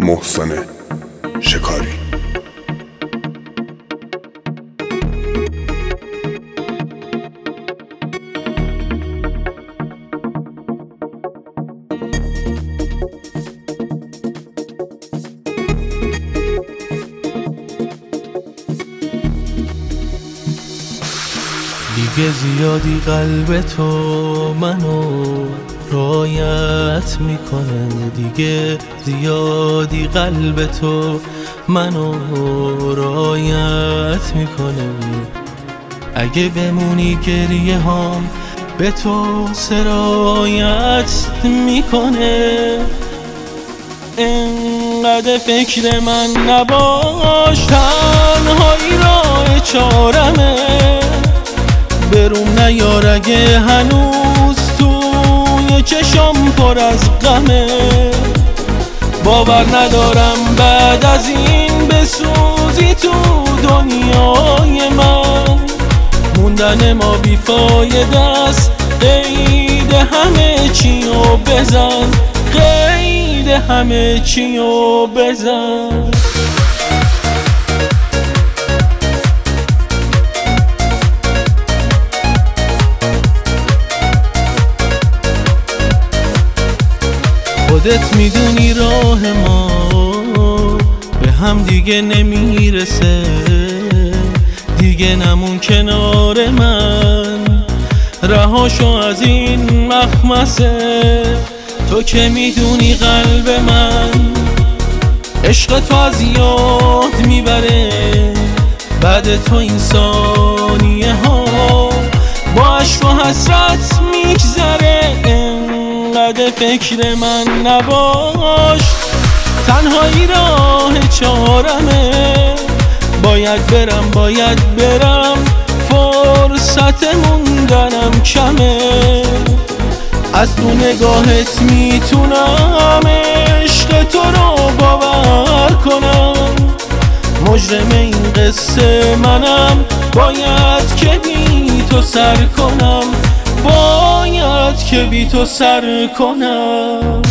محسن شکاری. دیگه زیادی قلب تو منو رعایت میکنه، دیگه زیادی قلب تو منو رعایت میکنه. اگه بمونی گریه هام به تو سرایت میکنه. انقدر فکر من نباش، تنهایی راه چارمه. بروم نیار اگه هنوز توی چشم پر از غمه. باور ندارم بعد از این بسوزی تو دنیای من. موندن ما بیفایده است، قید همه چیو بزن، قید همه چیو بزن. خودت میدونی راه ما به هم دیگه نمیرسه، دیگه نمون کنار من، رهاشو از این مخمسه. تو که میدونی قلب من عشق تو از یاد میبره. بعد تو این ثانیه ها با عشق و حسرت میگذره. انقدر فکر من نباش، تنهایی راه چارمه. باید برم فرصت موندنم کمه. از تو نگاهت میتونم عشق تو رو باور کنم. مجرم این قصه منم، باید که بی تو سر کنم، باید که بی تو سر کنم.